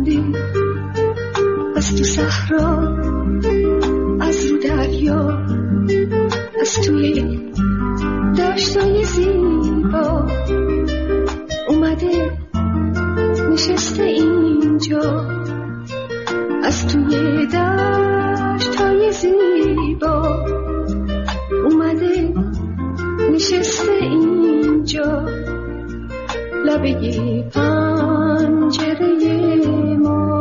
پرنده از تو صحرا، از رو دریا، از توی دشتای زیبا اومده نشسته اینجا، از توی دشتای زیبا اومده نشسته اینجا، لبه پنجره ما.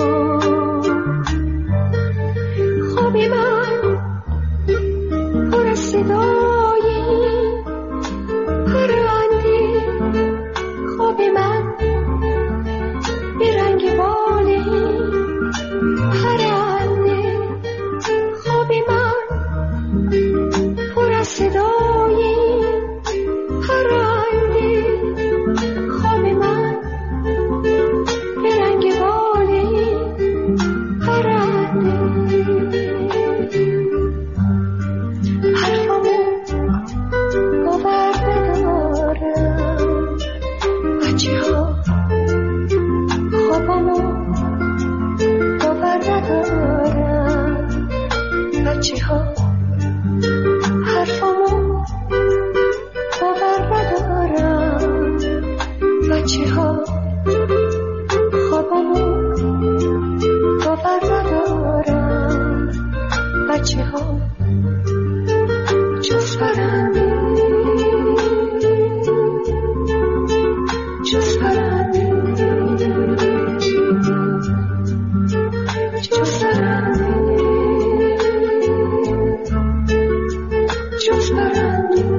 خواب من پر از صدای پرنده، خواب من به رنگ بال پرنده، خواب من پر از صدای پرنده، خواب من به رنگ بال پرنده. حرفمو باور ندارم بچه ها، خوابمو باور ندارم بچه ها، حرفمو باور ندارم بچه ها، خوابمو باور ندارم بچه ها، جز پرنده، جز پرنده، جز پرنده، جز پرنده.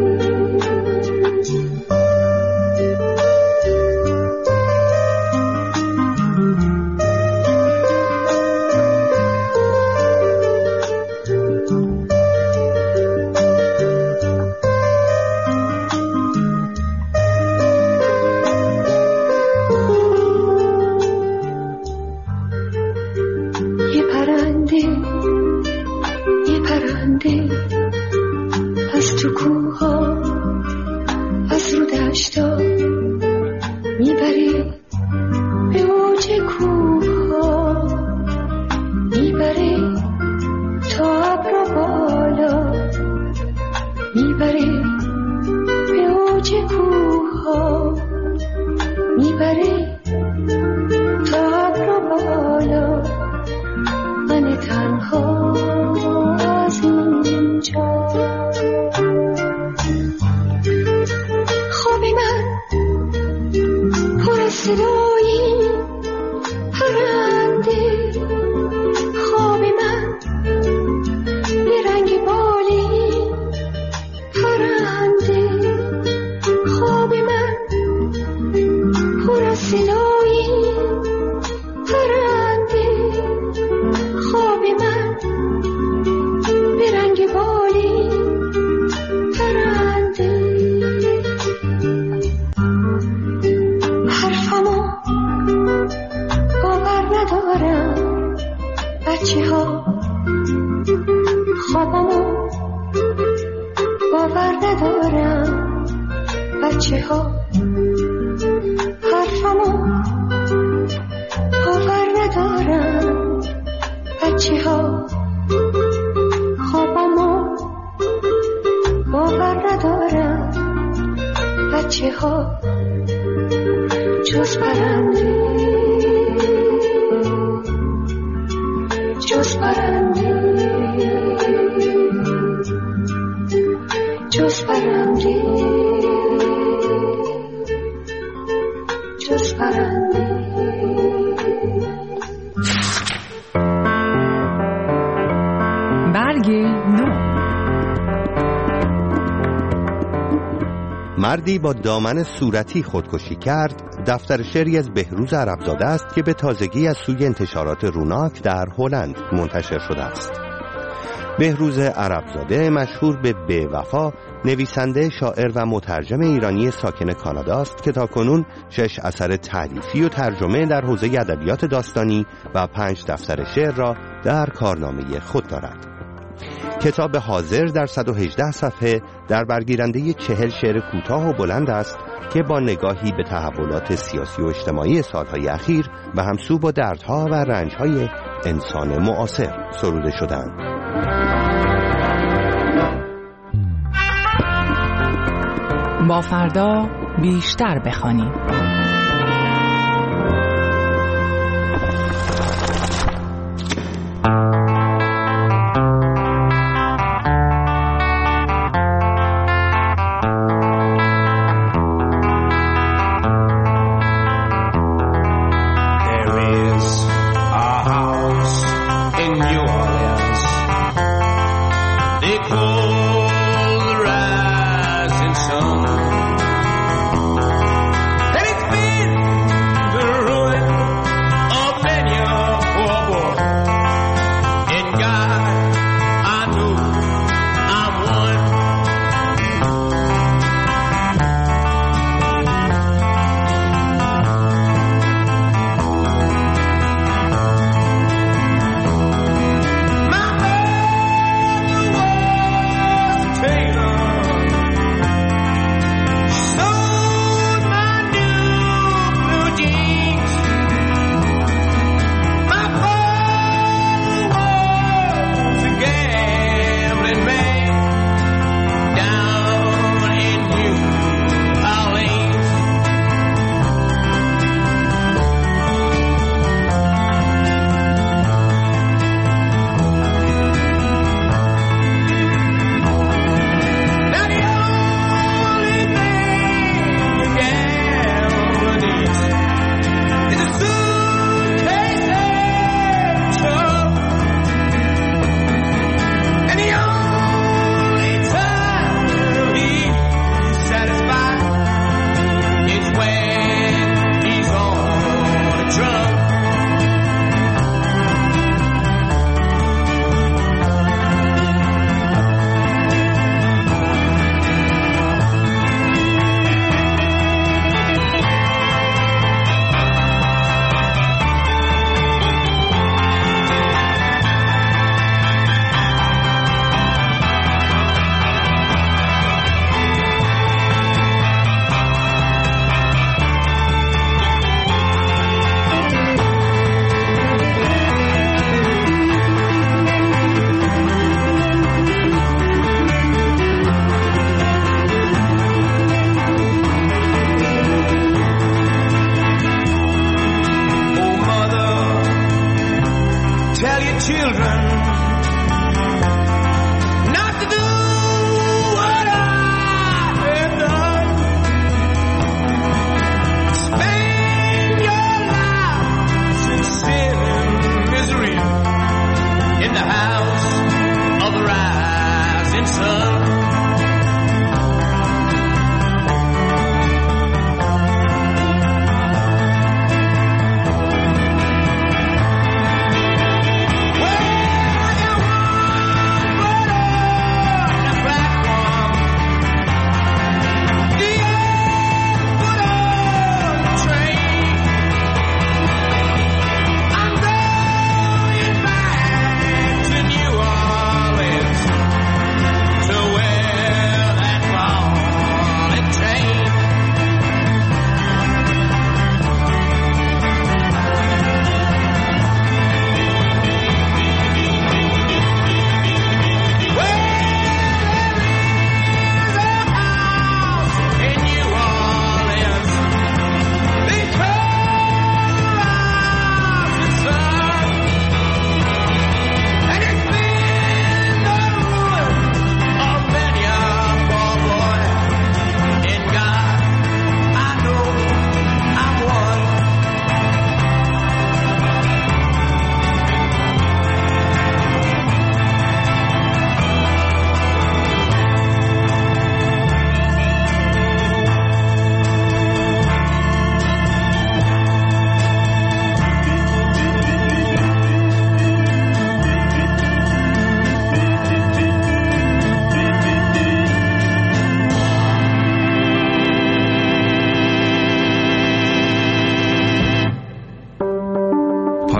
یه پرنده از تو کوها، از رو دشتا میبره به اوج کوها، میبره تا ابرا بالا، میبره به اوج کوها، میبره تا ابرا بالا. من تنها از اینجا، خواب من پر از صدای پرنده، خواب من به رنگ بال پرنده، خواب من پر از صدای پرنده، خواب من به رنگ بال پرنده. حرفمو باور ندارم بچه ها، خوابمو باور ندارم بچه ها، حرفمو باور ندارم بچه ها، خوابمو باور ندارم بچه ها، جز پرنده، جز پرنده، جز پرنده، جز پرنده. برگ نو. مردی با دامن صورتی خودکشی کرد دفتر شعری از بهروز عربزاده است که به تازگی از سوی انتشارات روناک در هلند منتشر شده است. بهروز عربزاده مشهور به بی‌وفا، نویسنده، شاعر و مترجم ایرانی ساکن کانادا است که تاکنون 6 اثر تالیفی و ترجمه در حوزه ادبیات داستانی و 5 دفتر شعر را در کارنامه خود دارد. کتاب حاضر در 118 صفحه در برگیرنده 40 شعر کوتاه و بلند است که با نگاهی به تحولات سیاسی و اجتماعی سالهای اخیر و همسو با دردها و رنجهای انسان معاصر سروده شدند. با فردا بیشتر بخوانیم. And it's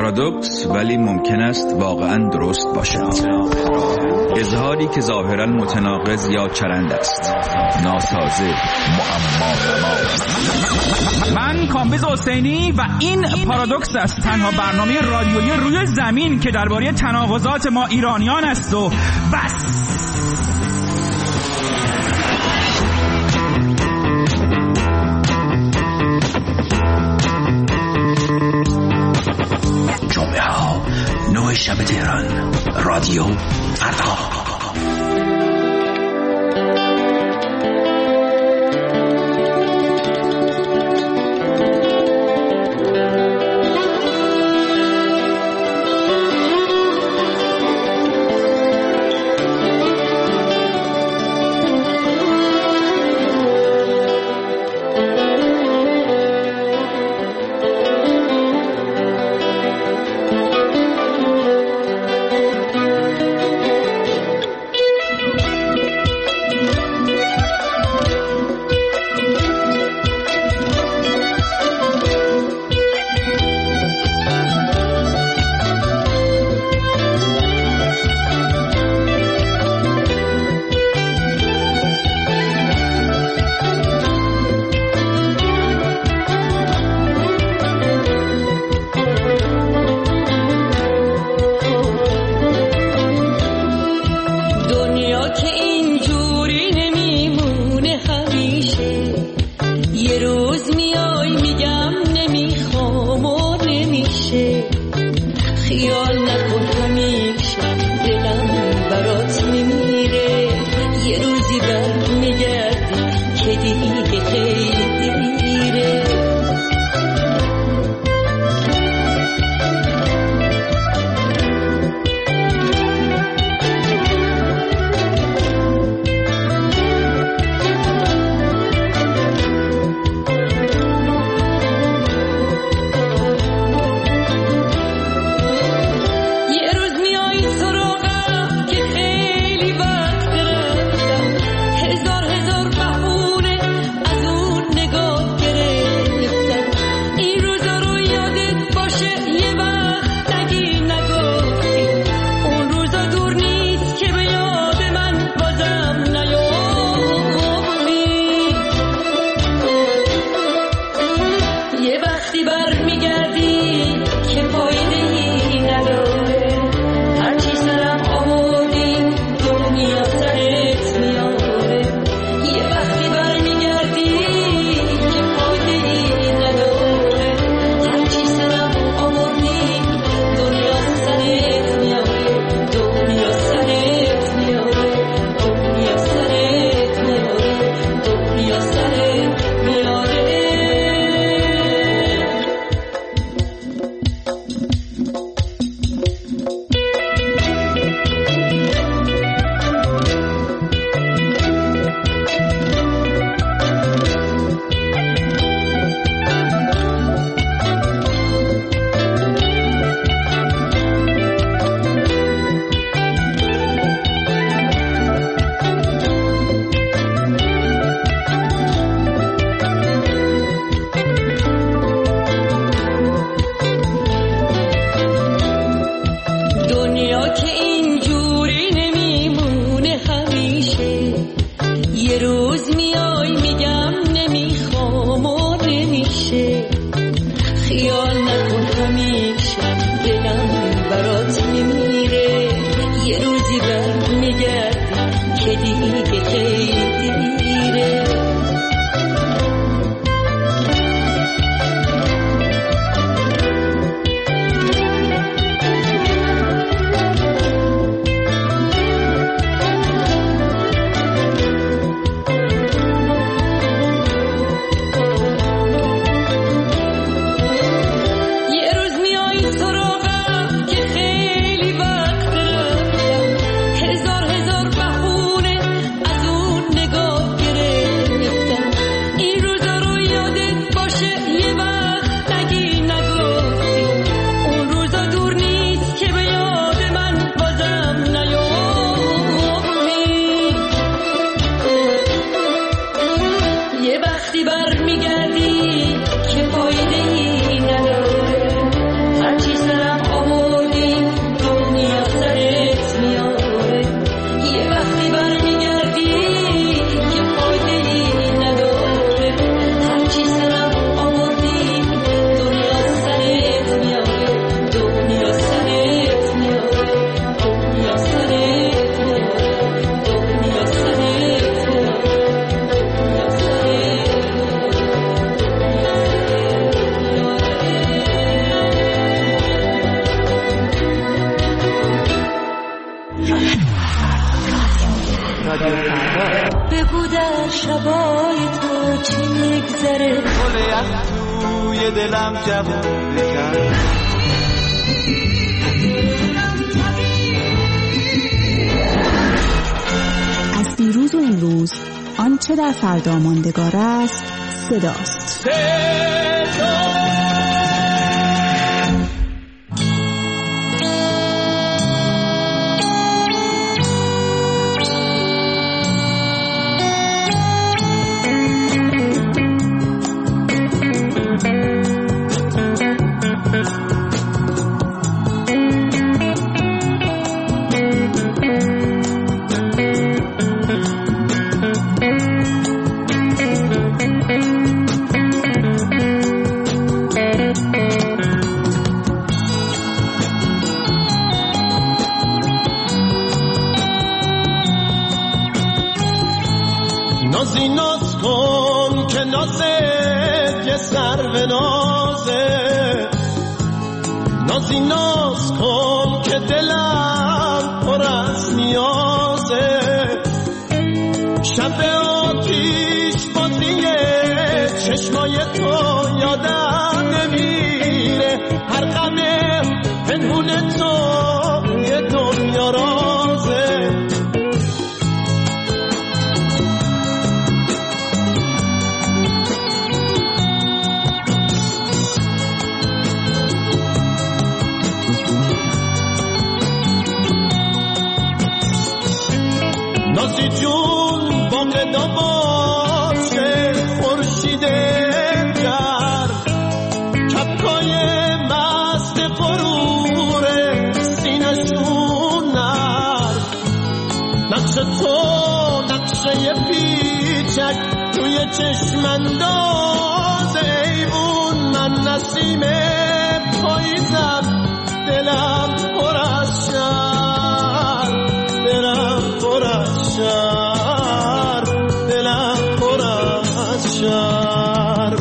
پارادوکس ولی ممکن است واقعا درست باشد. اظهاری که ظاهرا متناقض یا چرند است، ناسازه، معما. من کامبیز حسینی و این پارادوکس است، تنها برنامه رادیویی روی زمین که درباره تناقضات ما ایرانیان است و بس. جمعه ها 9 شب تهران، رادیو فردا. هزار بهونه از اون نگاه در شبای تو چی میگذره گل یخ توی دلم جوون بکن از دیروز و امروز آنچه در فردا ماندگار است صداست. نازی ناز کن که نازت یه سرو نازه نازی ناز کن که دلم پر از نیازه شب آتیش بازیه چشمای تو یادم نمیره هر غم پنهون تو یه دنیا رازه نازی جون باقدا باشه خورشید گرد کپکای مست غرور سینشون نرد نقش تو نقشه پیچک توی چشم انداز ایوون من نسیم پاییزم دلم پر از شهر دلم پر از شهر دلم پر از شهر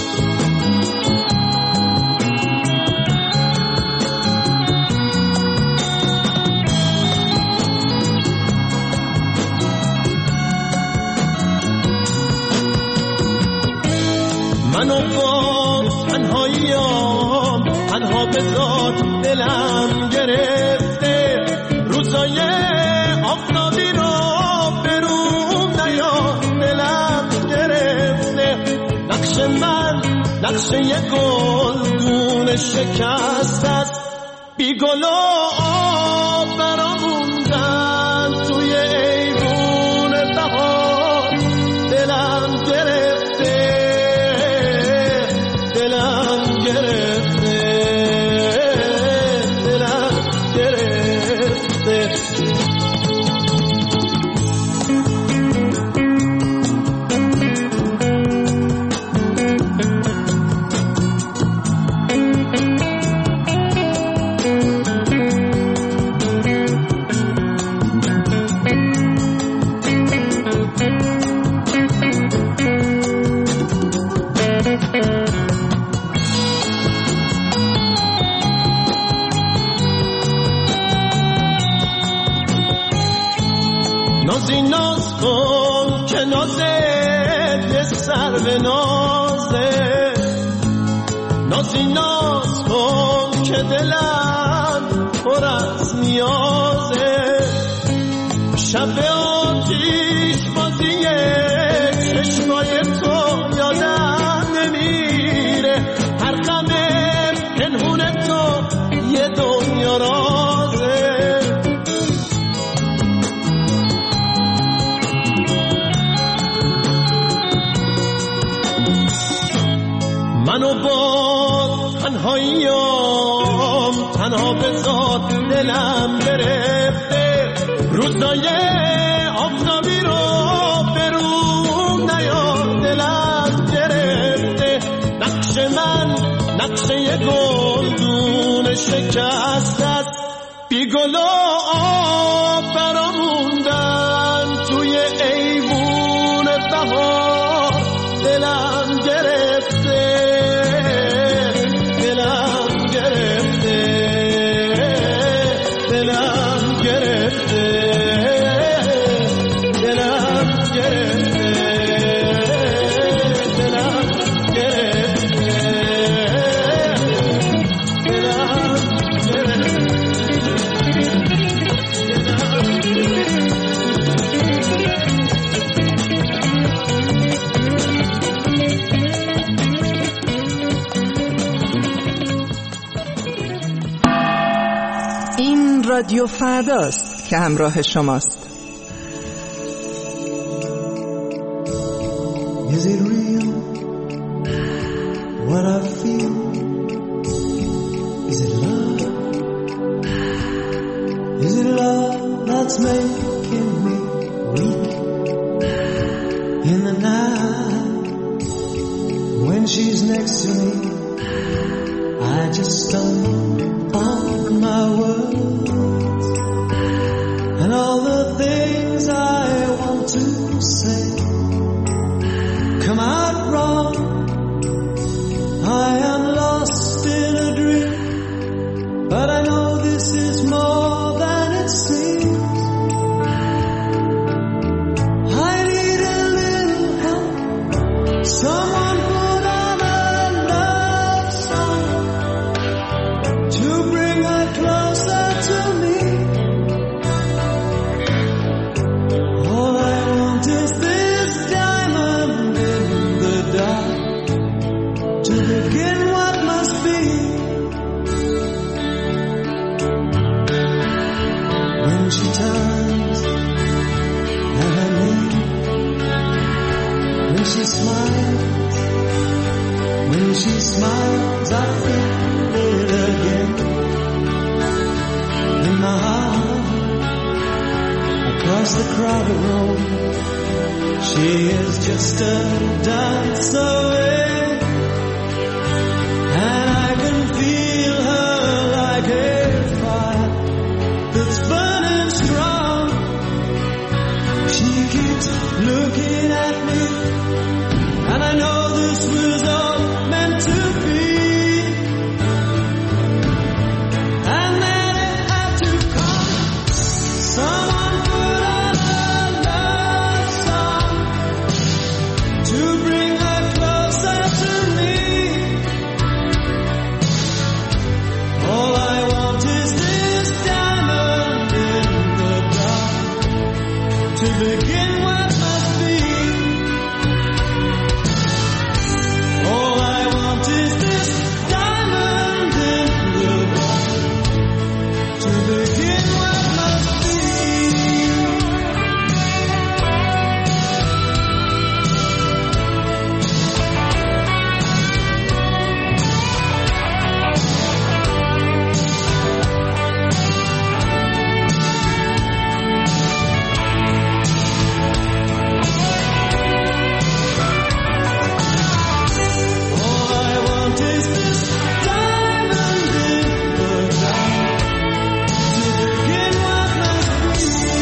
منو با تنهاییام تنها بذار دلم گرفته روزای آفتابی رو بروم نیا دلم گرفته نقش من نقشه یه گلدون شکست است بی گل و آب براموندن توی ایوون بهار دلم گرفته دلم گرفته دلم گرفته نازی ناز کن که نازت یه سرو نازه نازی ناز کن که دلم پر از نیازه شب آتیش بازیه چشمای تو یادم نمیره هر غم پنهون تو یه دنیا رازه منو با تنهاییام تنها بذار دلم گرفته روزای آفتابی رو بروم نیار دلم گرفته نقش من نقشه یه گلدون شکست است بی گل و آب براموندن توی ایوون بهار دلم گرفته دلم گرفته دلم گرفته دلم گرفته رادیو فرداست که همراه شماست. Is it real what I feel? Is it love? Is it love that's making me weak in the night when she's next to me? I just stumble on my words and all the things I want to say come out wrong. I am lost in a dream, but I know this is more than it seems. I need a little help. Someone put on a love song to bring her closer to me. All I want is this diamond in the dark to begin what must be. When she turns and her name, when she smiles, I feel it again in my heart. Across the crowded room, she is just a dance away, and I can feel her like a fire that's burning strong. She keeps looking at me, and I know this was all meant to be. And then it had to come. Someone put on a love song to bring her closer to me. All I want is this diamond in the dark to begin what must be. All I want is this diamond in the dark to begin what must be. All I want is this diamond in the dark to begin what must be.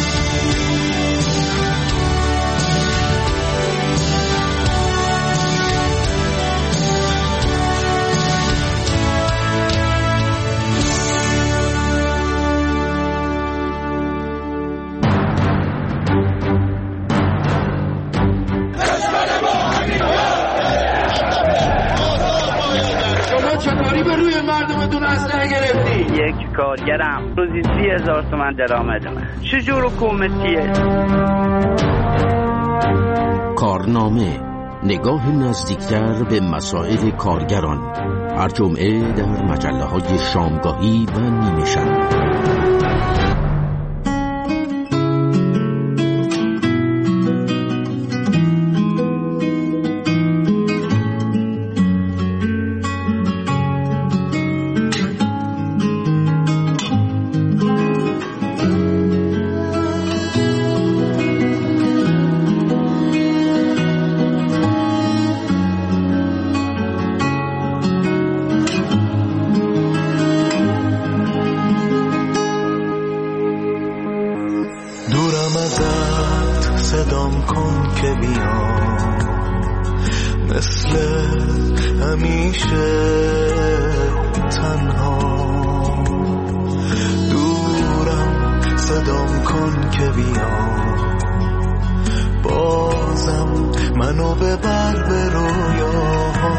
شما چطوری به روی مردمتون اسلحه گرفتی؟ یک کارگرم روزی 30,000 تومان درآمد من. چجور حکومتیه؟ کارنامه، نگاه نزدیکتر به مسائل کارگران، هر جمعه در مجله‌های شامگاهی و نیمه شب. دورم ازت صدام کن که بیام، مثل همیشه تنها. دورم صدام کن که بیام، بازم منو ببر به رویاها.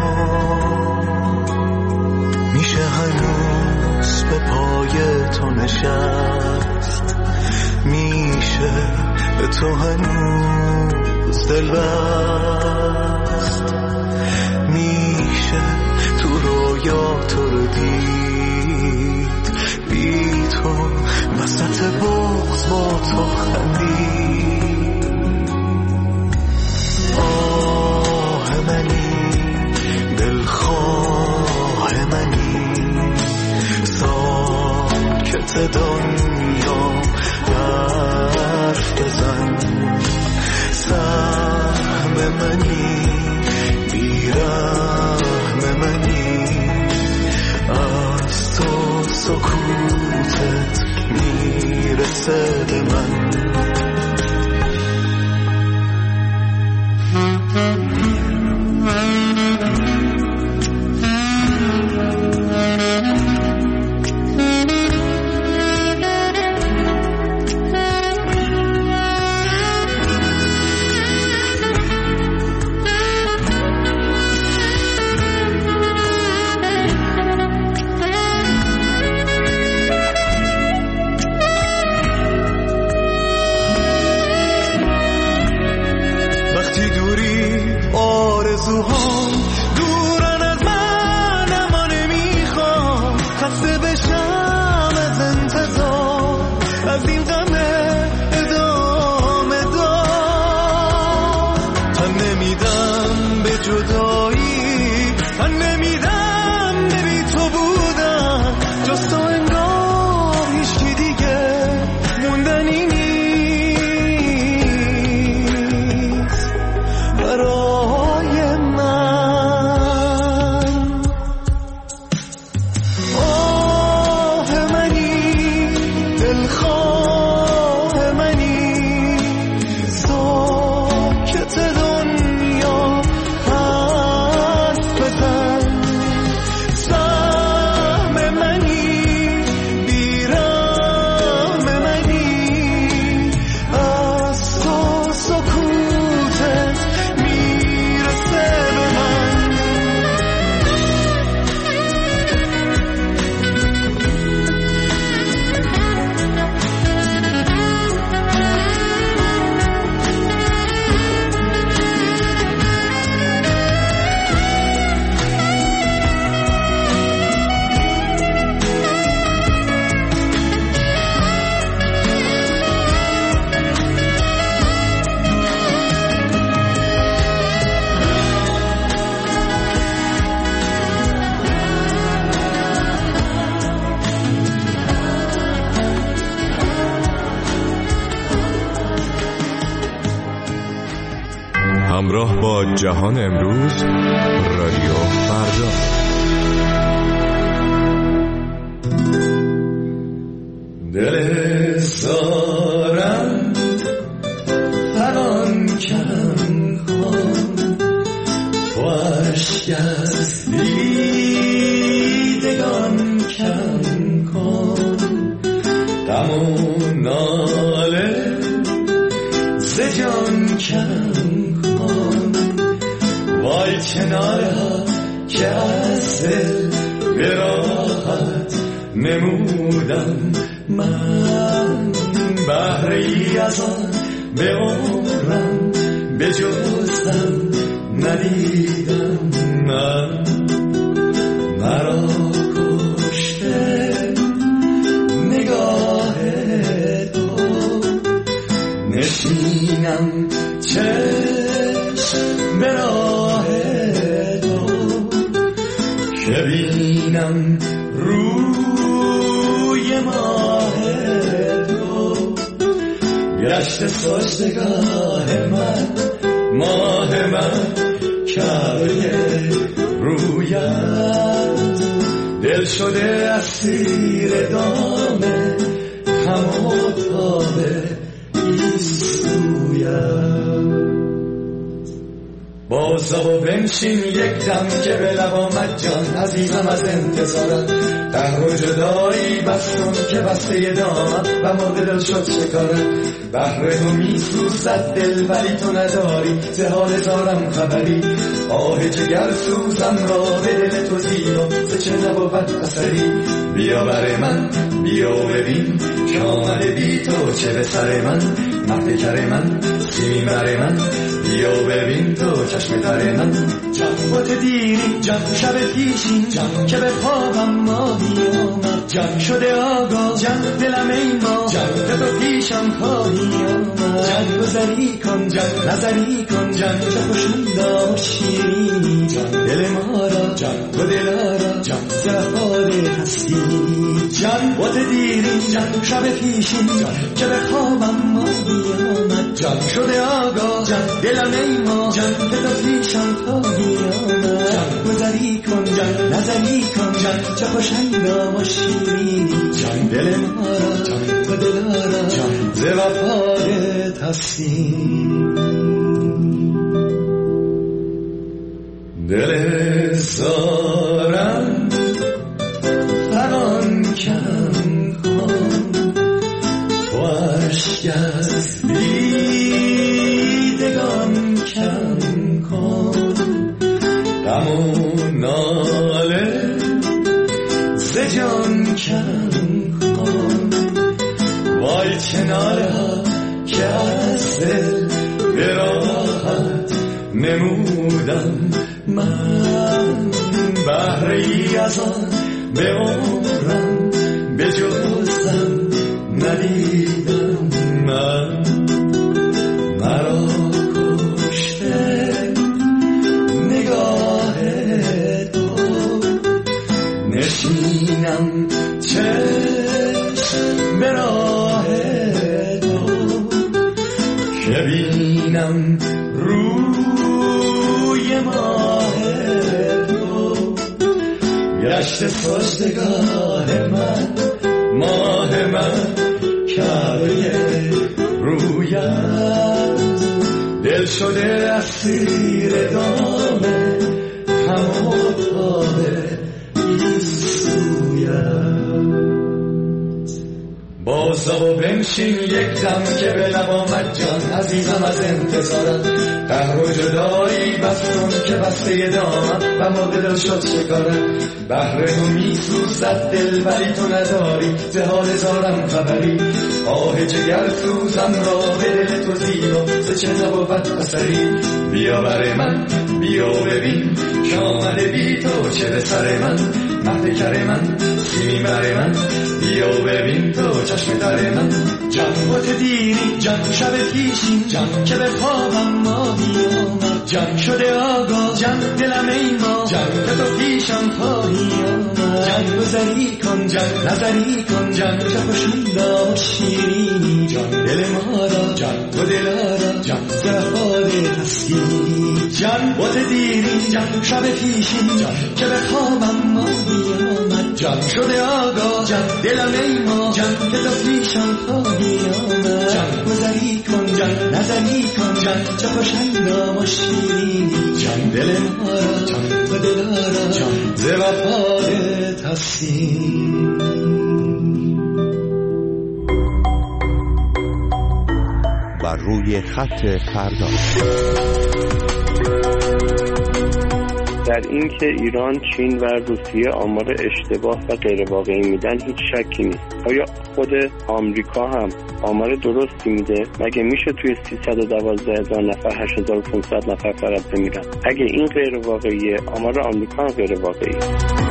میشه هنوز به پای تو نشست، میشه به تو هنوز دل بست، میشه تو رویا تو رو دید، بی تو تو خندید. آه منی دلخواه منی ساکت دنیا حرف بزن. سهم منی بیرحم منی از تو سکوتت میرسه به من. دورن از من اما نمیخوام خسته بشم از انتظار از این غم ادامه دار. تن نمیدم به جدایی، تن نمیدم به بی تو بودن، جز تو انگار هیچی دیگه موندنی نیست برای من. آه منی دلخواه منی ساکت دنیا حرف بزن. سهم منی بیرحم منی از تو سکوتت میرسه به من. همراه با جهان امروز، رادیو فردا. دل سارم فغان کم کن، تو عشق از دیدگان کم کن. غم و ناله ز جان کم کن. وای کناره ها که از دل به راحت نمودم من، بهره‌ای از آن به عمرم به جزم ندیدم. من مرا کشته نگاه تو، نشینم چشم به راه تو که بینم روی ماه تو. گشت سجدگاه من ماه من کعبه رویت، دل شده اسیر دام هموتاب ایستویت. بازا و بنشین یک دم که به لب آمد جان عزیزم از انتظارت. قهر و جدایی بستم که بسته دامم و مرد دل شد شکارت. بهر تو می سوزد دل ولی تو نداری ز حال زارم خبری. آه جگر سوزم را به دل تو زیرا ز چه نبود اثری. بیا بر من بیا ببین که آمده بی تو چه به سر من. مرد کر من سیمین بر من بیا ببین تو چشم تر من. جم بات دیری جم شب پیشین جم که به خوابم ماهی آمد. جان شده آگاه جان دلم ای ما جان تو پیشم خواهی آمد جان گذری کن جان نظری کن جان چه خوشندا شیرینی جان دل ما را جان و دلارا جان زهار هستی جان بوت دیرین جان شب پیشین جان که به خوابم ماهی آمد جان شده آگاه جان دلم ای ما جان تو پیشم خواهی آمد جان گذری کن جان نظری کن جان چه خوشندا و شیرینی جان دل ما را جان و دلارا جان ز وفایت هستی دل زارم فران کن تو عشق از دیدگان کم کن غم و ناله ز جان کم کن وای چه ناله ها که از دل به راحت نمودم من بهره‌ای از آن به عمرم به جزم ندیدم من مرا کشته نگاه تو نشینم چشم به راه تو که بینم روی ماه تو گشت سجدگاه من ماه من کعبه رویت دل شده اسیر دام هموطاب این سویت بازا و بنشین یک دم که به لب آمد جان عزیزم از انتظارم قهر و جدایی بستم که بسته دامم و ما دل شد شکارم بهر تو می سوزد دل ولی تو نداری ز حال زارم خبری آه جگر سوزم را به دل تو زیرا ز چه نبود اثری بیا بر من بیا ببین که آمده بی تو چه به سر من مهد کر من سیمی بر من بیا ببین تو چشم در من جان بوت دیری جان شب پیشین جان که به خوابم ماهی آمد جان شده آگاه جان دلم ای ما جان که تو پیشم خواهی آمد جان گذری کن جان نظری کن جان چه خوشندا شیرینی جان دل ما را جان و دلارا جان زهار هستی جان بوت دیری جان شب پیشین جان که به خوابم ماهی آمد جان شده آگاه جان دلم ای ما جان که تو پیشم خواهی آمد جان گذری کن جان نظری کن جان چه خوشندا و شیرینی جان دل ما را جان و دلارا جان ز وفایت هستی بر روی خط فردا در این که ایران، چین و روسیه آمار اشتباه و غیر واقعی میدن هیچ شکی نیست. آیا خود آمریکا هم آمار درستی میده؟ مگه میشه توی 312,000 نفر 8,500 نفر فقط بمیرن؟ اگه این غیر واقعیه، آمار آمریکا هم غیر واقعیه.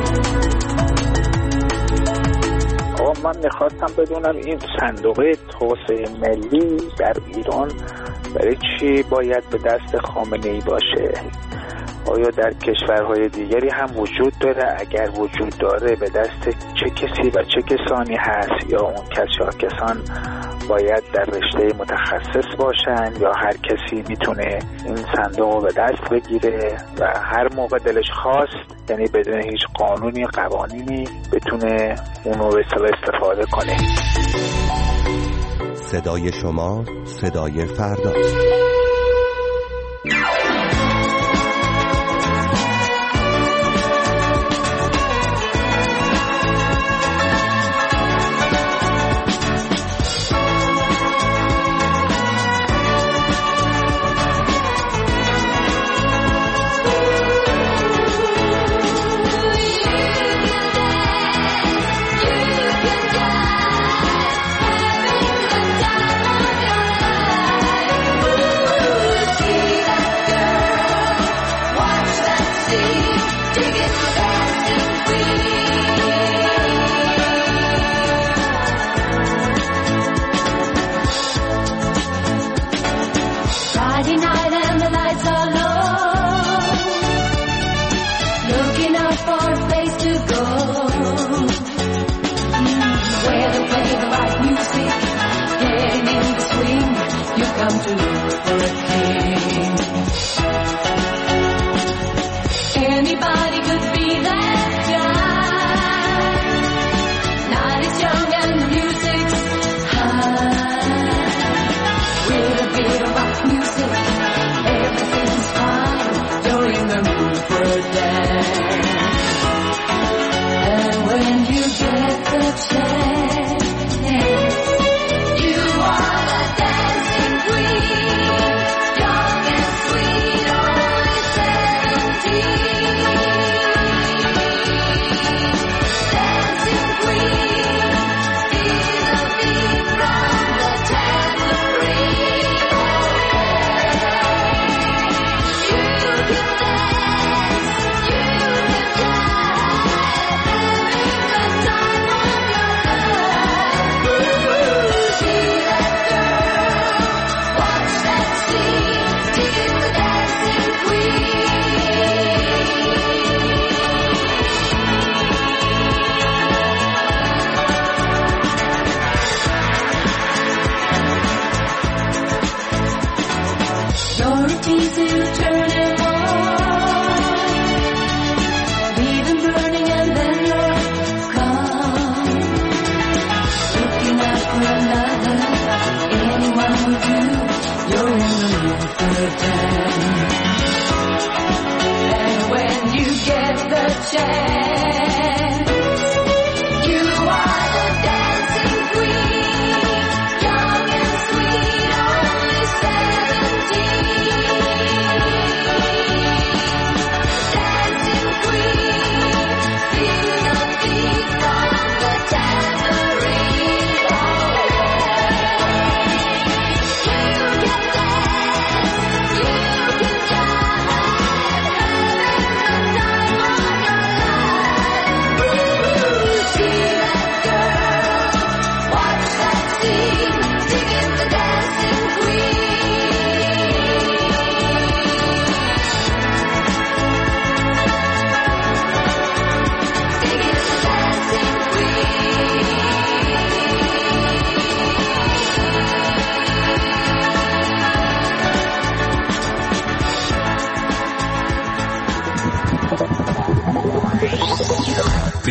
من میخواستم بدونم این صندوق توسعه ملی در ایران برای چی باید به دست خامنه‌ای باشه؟ آیا در کشورهای دیگری هم وجود داره؟ اگر وجود داره به دست چه کسی و چه کسانی هست؟ یا اون کسان باید در رشته متخصص باشن یا هر کسی میتونه این صندوق رو به دست بگیره و هر موقع دلش خواست، یعنی بدون هیچ قانونی قوانینی، بتونه اون رو استفاده کنه؟ صدای شما، صدای فردا.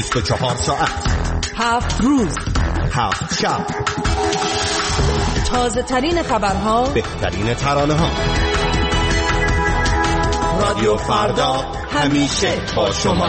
24 ساعت 7 روز 7 شب، تازه ترین خبرها، بهترین ترانه ها. رادیو فردا همیشه با شما.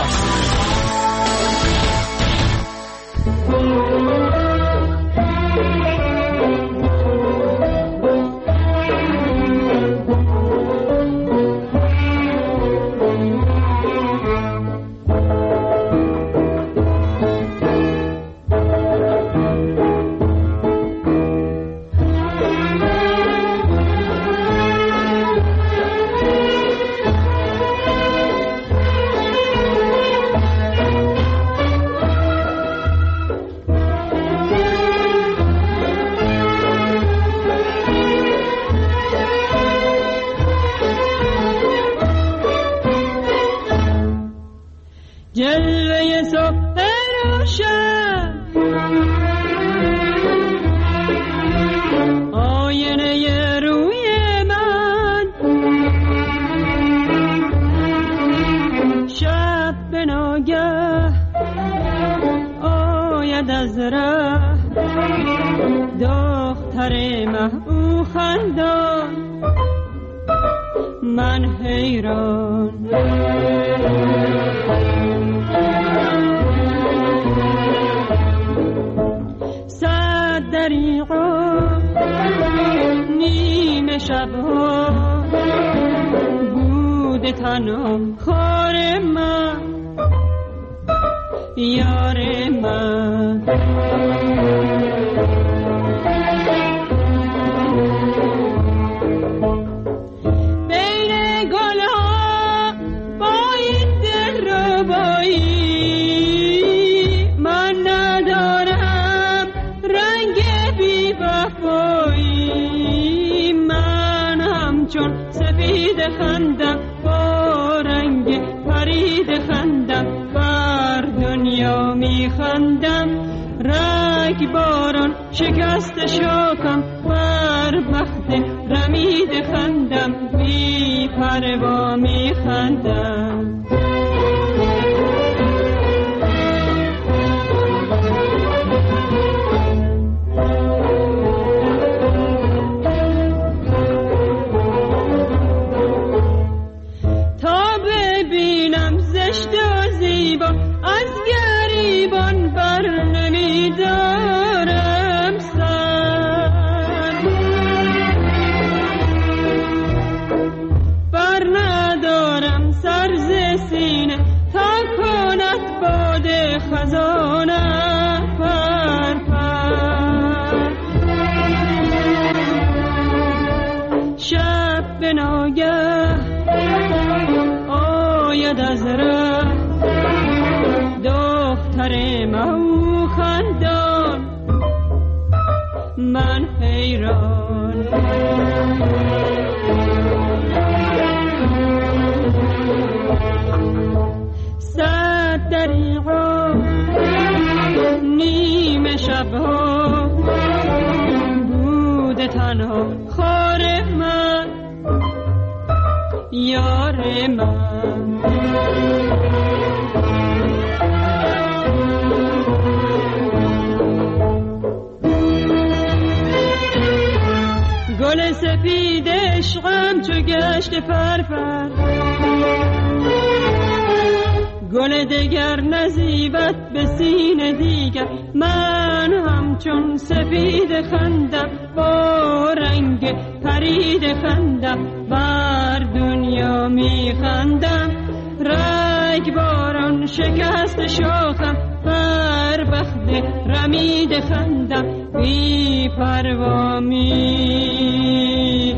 جلوه صبح روشن، آینه روی من، شب به ناگه آید از ره، دختر مه او خندان، من حیران. دریغا نیمه شبها بود تنها خار من، یار من. بین گلها با این دل ربایی من ندارم رنگ بی وفایی، من همچون سفید خندم با رنگ پرید خندم، بر دنیا می خندم رگ باران شکست شاکم، بر بخت رمید خندم بی پروا می خندم. از گریبان بر نمیدارم سر، بر ندارم سر ز سینه تا کند باد خزانه پر پر. شب به ناگه آید از ره، دختر مهو خندان، من حیران. صد دریغا نیمه شبها بود تنها خار من، یار من. گل سفید عشقم چو گشت پرپر، گل دگر نزیبت به سینه دیگر، من همچون سفید خندم با رنگ پرید خندم، بر دنیا می خندم رگ باران شکست شاخم، بر بخت رمید خندم بی پروا می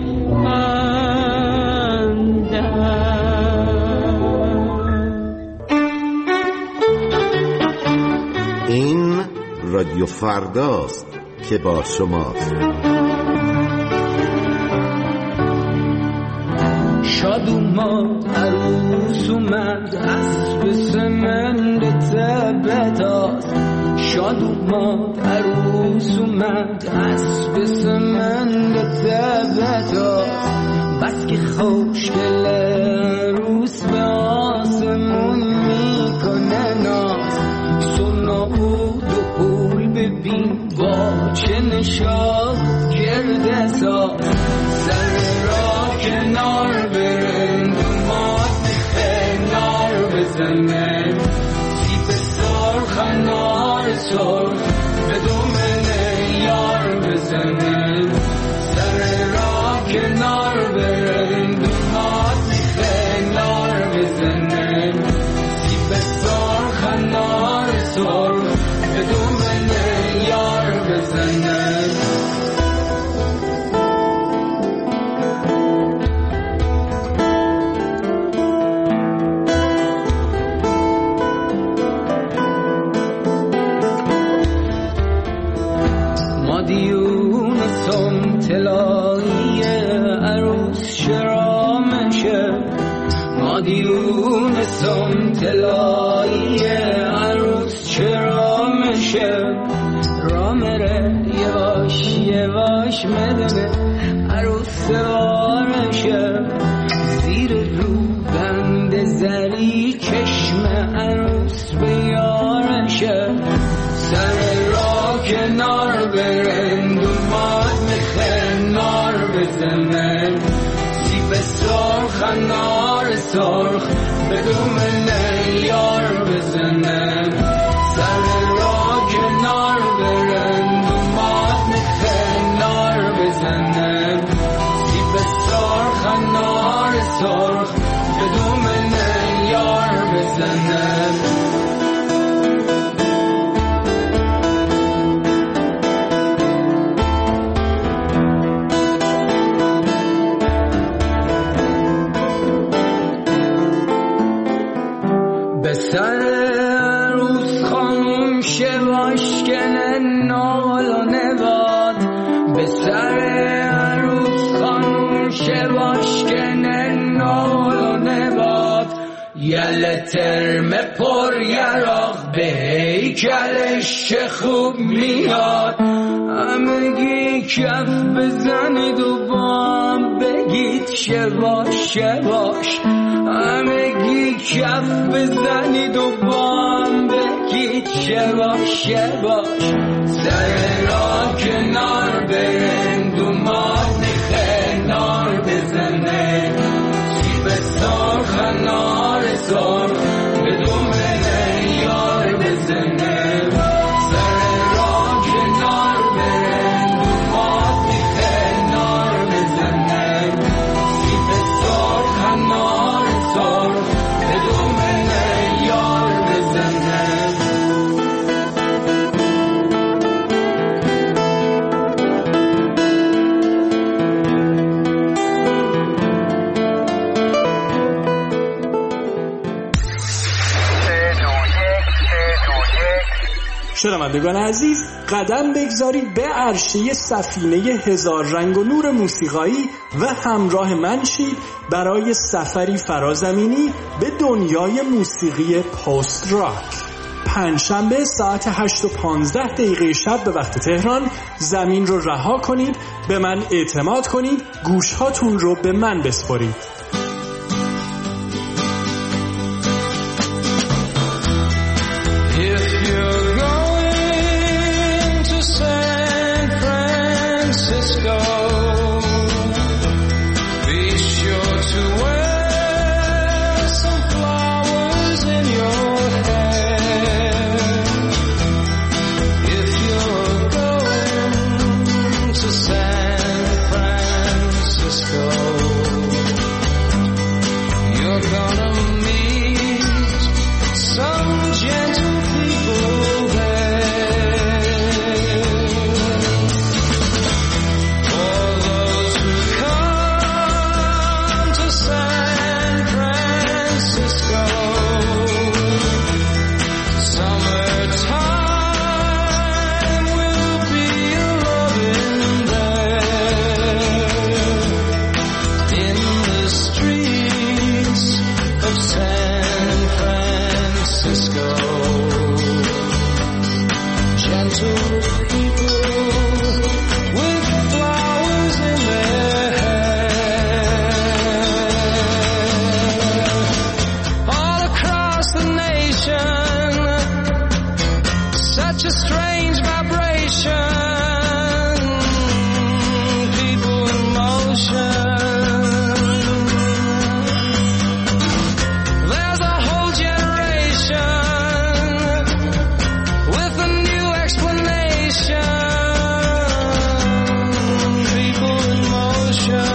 خندم. این رادیو فرداست که با شماست. شاد اومد عروس اومد، اسب سمند تبتاست. شاد اومد عروس اومد، اسب سمند تبتاست. بس که خوشگل عروس به آسمون میکنه ناز، پود و پول ببین با چه نشاد گرد ساز سر را کنار برند و ماد کنار بزنه سیب سرخ انار سرخ به دومنه یار بزنه سر را کنار برند و ماد کنار بزنه سیب سرخ انار سرخ به دومنه یار بزنه طلایی عروس شرامشه مادیون سم طلایی عروس شرامشه رامره یواش یواش مدنه عروس سوارشه زیر رو بند زری چشم عروس بیارشه سر را کنار برند و ماد کنار بزنه سیب سرخ انار سرخ به دومنه یار بزنه سر را کنار برند و ماد کنار بزنه سیب سرخ انار سرخ به دومنه یار بزنه سر عروس خانم شواش کنه نال و نباد به سر عروس خانم شواش کنه نال و نباد یل ترم پر یراق به هیکلش چه خوب میاد همگی کف بزنید و با هم بگید شواش شواش همگی کف بزنید و با هم بگید شواش شواش سر را کنار برند و ماد کنار بزنه سیب سرخ انار سرخ به دومنه یار بزنه سر را کنار برند و ماد کنار بزنه سیب سرخ انار سرخ به دومنه یار بزنه شنوندگان عزیز قدم بگذارید به عرشه سفینه هزار رنگ و نور موسیقایی و همراه من شید برای سفری فرازمینی به دنیای موسیقی پست راک. پنجشنبه ساعت 8:15 شب به وقت تهران زمین رو رها کنید، به من اعتماد کنید، گوشهاتون رو به من بسپارید. such a strange vibration, people in motion. There's a whole generation with a new explanation, people in motion.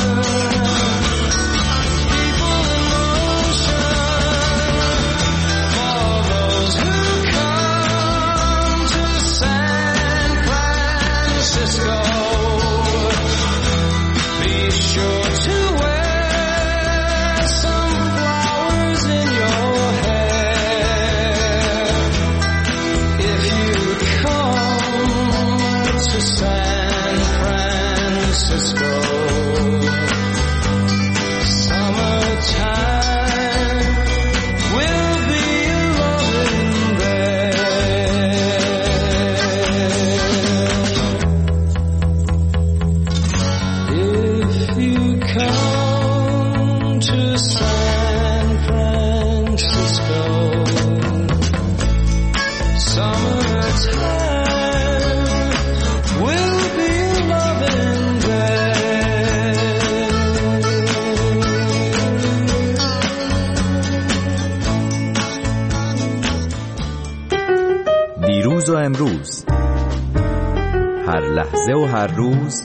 دیروز و امروز، هر لحظه و هر روز،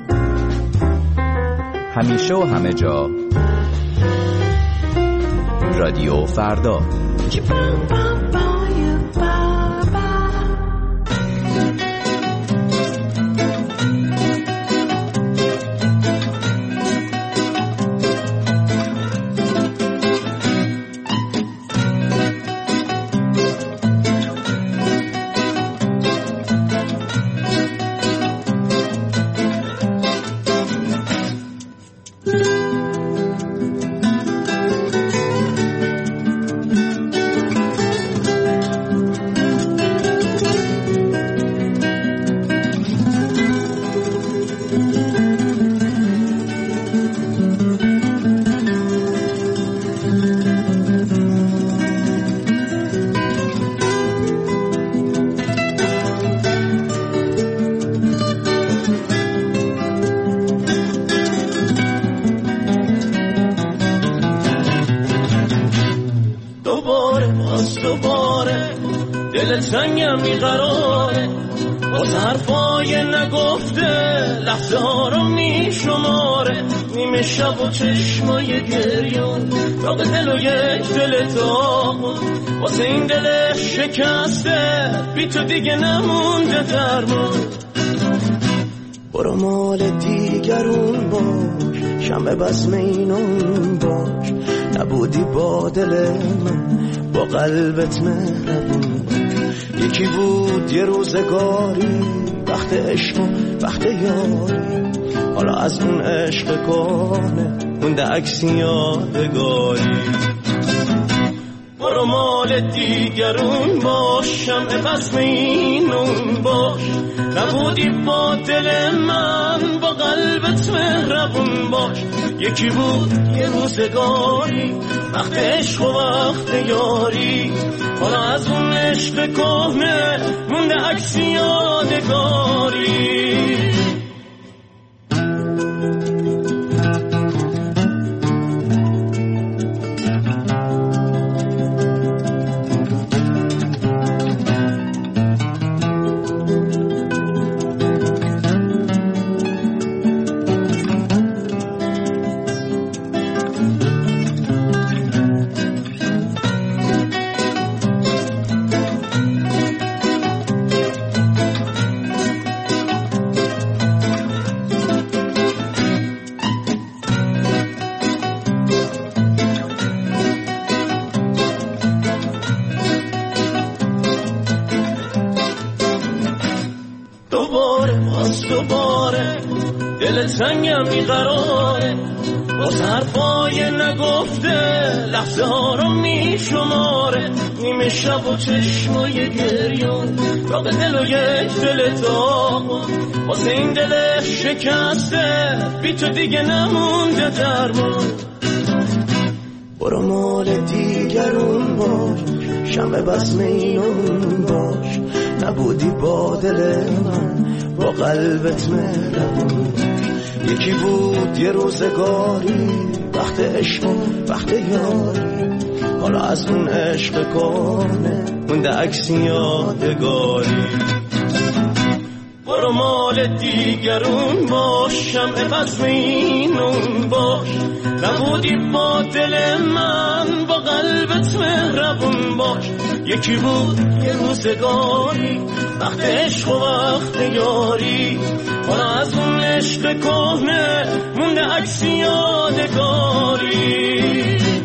همیشه و همه جا، رادیو فردا. سنگم بیقراره باز حرفای نگفته لحظه ها رو میشماره نیمه شب و چشمای گریون داغ دل و یک دل داغون واسه این دلش شکسته بی تو دیگه نمونده درمون برو مال دیگرون باش شمع بزم اینون باش نبودی با دل من با قلبت مهربون یکی بود یه روزگاری وقت عشق و وقت یاری حالا از اون عشق کهنه مونده عکسی یادگاری برو مال دیگرون باش شمع بزم اینون باش نبودی با دل من با قلبت مهربون باش یکی بود یه روزگاری وقت عشق و وقت یاری حالا از اون عشق کهنه مونده عکسی یادگاری دوباره دل سنگم بیقراره باز حرفای نگفته لحظه ها رو میشماره نیمه شب و چشمای گریون داغ دل و یک دل داغون واسه این دلش شکسته بی تو دیگه نمونده درمون برو مال دیگرون باش شمع بزم اینون باش نبودی با دل من با قلبت مهربون. یکی بود یه روزگاری وقت عشق و وقت یاری، حالا از اون عشق کنه مونده عکس یادگاری. برو مال دیگرون باش، شمع قزوینون باش، نبودی با دل من با قلبت مهربون باش. یکی بود یه روزگاری وقت عشق و وقت یاری، حالا از اون عشق کهنه مونده عکس یادگاری.